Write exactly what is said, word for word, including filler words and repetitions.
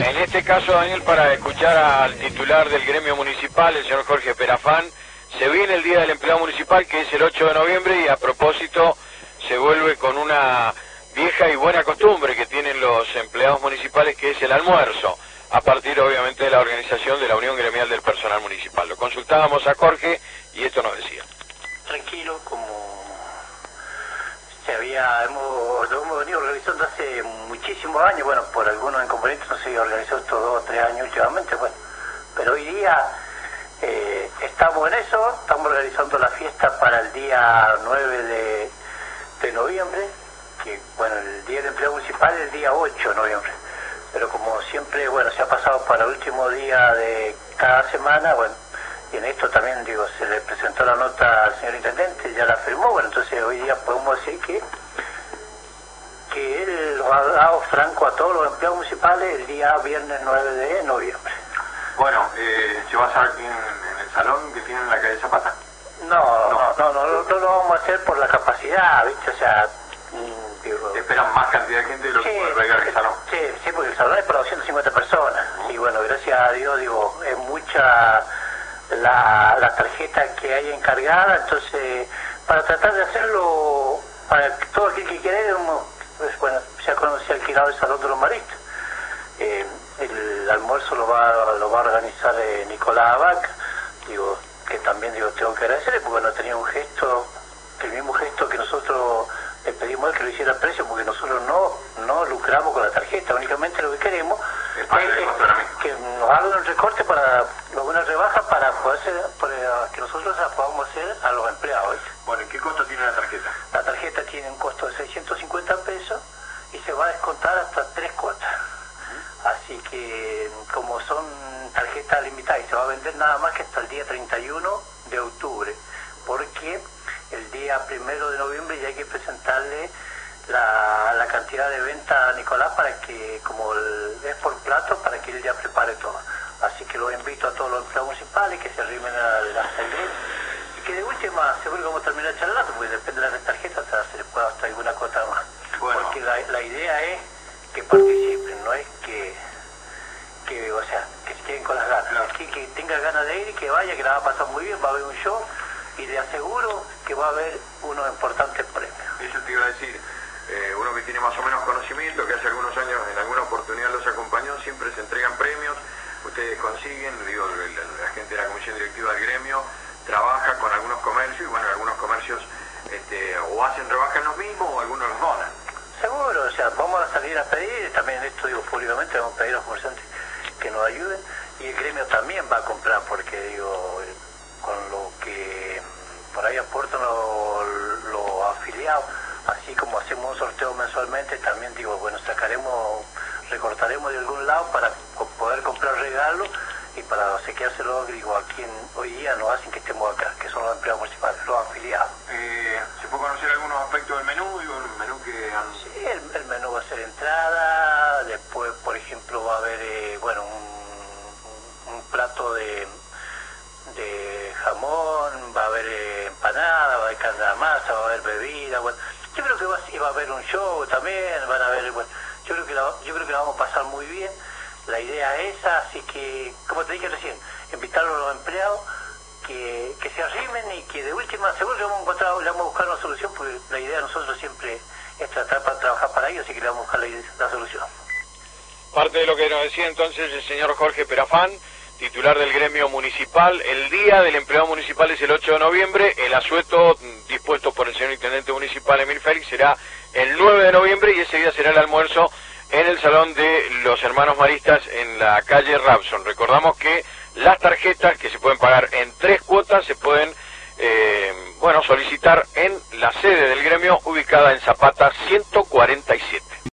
En este caso, Daniel, para escuchar al titular del gremio municipal, el señor Jorge Perafán, se viene el Día del Empleado Municipal, que es el ocho de noviembre, y a propósito se vuelve con una vieja y buena costumbre que tienen los empleados municipales, que es el almuerzo, a partir obviamente de la organización de la Unión Gremial del Personal Municipal. Lo consultábamos a Jorge y esto nos decía. Tranquilo, como se había, hemos, lo hemos venido organizando hace muchísimos años, bueno, por algunos inconvenientes no se organizó estos dos o tres años últimamente, bueno, pero hoy día eh, estamos en eso, estamos organizando la fiesta para el día nueve de, de noviembre, que bueno, el Día del Empleo Municipal es el día ocho de noviembre, pero como siempre, bueno, se ha pasado para el último día de cada semana, bueno, y en esto también, digo, se le presentó la nota al señor intendente, ya la firmó, bueno, entonces hoy día podemos decir que que él lo ha dado franco a todos los empleados municipales el día viernes nueve de noviembre. Bueno, eh, ¿se va a hacer aquí en, en el salón que tienen en la calle Zapata? No, no, no, no, no, no lo vamos a hacer por la capacidad, ¿viste? O sea, mmm, digo... ¿Esperan más cantidad de gente de lo sí, que puede albergar el salón? Sí, sí, porque el salón es para doscientas cincuenta personas, y bueno, gracias a Dios, digo, es mucha... La, la tarjeta que hay encargada, entonces para tratar de hacerlo para que todo aquel que quiera, pues, bueno, ya conoce alquilado el Salón de los Maristas. Eh, el almuerzo lo va lo va a organizar eh, Nicolás Abac, digo, que también digo tengo que agradecerle porque no tenía un gesto, el mismo gesto que nosotros le pedimos a él que lo hiciera a precio, porque nosotros no no lucramos con la tarjeta, únicamente lo que queremos es, es que nos hagan un recorte para una rebaja para poder hacer, para que nosotros la podamos hacer a los empleados. Bueno, ¿y qué costo tiene la tarjeta? La tarjeta tiene un costo de seiscientos cincuenta pesos y se va a descontar hasta tres cuotas. ¿Mm? Así que como son tarjetas limitadas y se va a vender nada más que hasta el día treinta y uno de octubre, porque el día primero de noviembre ya hay que presentarle la, la cantidad de venta a Nicolás para que, como el, es por plato, para que él ya prepare todo. Así que los invito a todos los empleados municipales que se arrimen a la salida y que de última, seguro que vamos a terminar el charlato, porque depende de las tarjetas, o sea, se les puede hasta alguna cuota más. Bueno. Porque la, la idea es que participen, no es que, que o sea, que se queden con las ganas, no. Es que, que tenga ganas de ir y que vaya, que la va a pasar muy bien, va a haber un show y le aseguro que va a haber unos importantes premios. Eso te iba a decir, eh, uno que tiene más o menos conocimiento, que hace algunos años en alguna oportunidad los acompañó, siempre se entregan premios. Ustedes consiguen, digo, la, la gente de la comisión directiva del gremio trabaja con algunos comercios y bueno, algunos comercios este, o hacen rebajas los mismos o algunos los donan. Seguro, o sea, vamos a salir a pedir, también esto digo públicamente, vamos a pedir a los comerciantes que nos ayuden y el gremio también va a comprar porque digo, con lo que por ahí aportan los, los afiliados, así como hacemos un sorteo mensualmente, también digo, bueno, sacaremos, recortaremos de algún lado para poder comprar regalos y para obsequiárselo, digo, a quien hoy día nos hacen que estemos acá, que son los empleados municipales, los afiliados. Eh, ¿Se puede conocer algunos aspectos del menú? Digo, el menú que han... Sí, el, el menú va a ser entrada, después, por ejemplo, va a haber, eh, bueno, un, un plato de, de jamón, va a haber eh, empanada, va a haber carne de masa, va a haber bebida, bueno, yo creo que va, va a haber un show también, van a haber, bueno, yo creo que la, yo creo que la vamos a pasar muy bien. La idea es esa, así que, como te dije recién, invitar a los empleados que, que se arrimen y que de última, seguro que vamos a encontrar, le vamos a buscar una solución, porque la idea de nosotros siempre es tratar para trabajar para ellos, así que le vamos a buscar la, la solución. Parte de lo que nos decía entonces el señor Jorge Perafán, titular del gremio municipal, el Día del Empleado Municipal es el ocho de noviembre, el asueto dispuesto por el señor intendente municipal Emil Félix será el nueve de noviembre y ese día será el almuerzo en el Salón de los Hermanos Maristas en la calle Rabson. Recordamos que las tarjetas que se pueden pagar en tres cuotas se pueden eh, bueno, solicitar en la sede del gremio ubicada en Zapata ciento cuarenta y siete.